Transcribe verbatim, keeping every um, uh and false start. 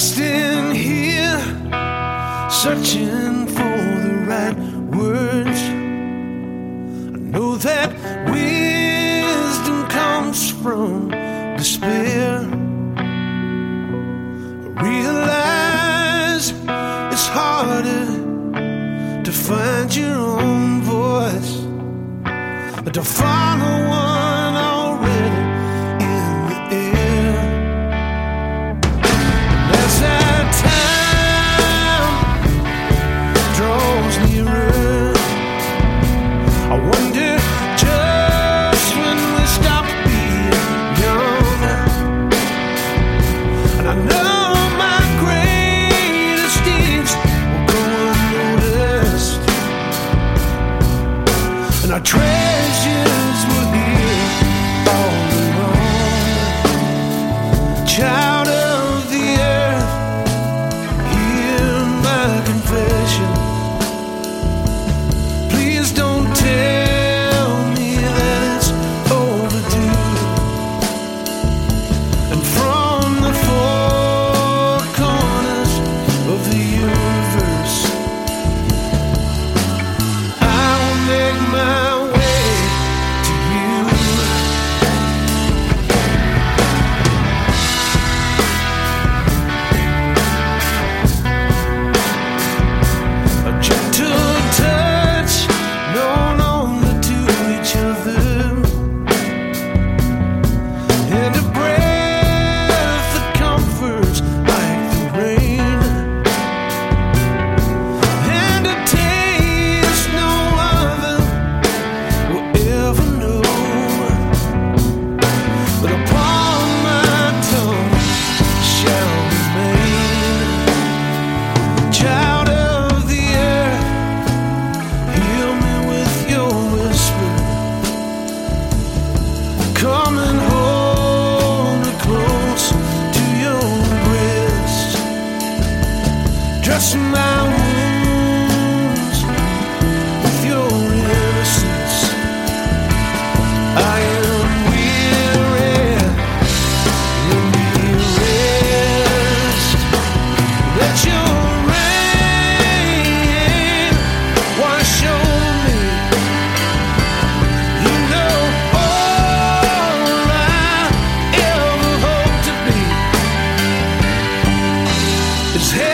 lost in here, searching for the right words. I know that wisdom comes from despair. I realize it's harder to find your own voice, but to follow one already in the air. And as that time draws nearer, I wonder just when we stop being young. And I know my greatest deeds will go unnoticed, and our treasures will hear all along. Child of the earth, hear my confession. Please don't tell me that it's overdue. And from the four corners of the universe, I'll make my way to you. A gentle touch known only to each other, and a breath that comforts like the rain, and a taste no other will ever know. But upon my tongue shall remain. Child of the earth, heal me with your whisper. Come and hold me close to your breast. Dress my wounds with your innocence. I am weary, let me rest. Let your rain wash over me. You know all I ever hope to be is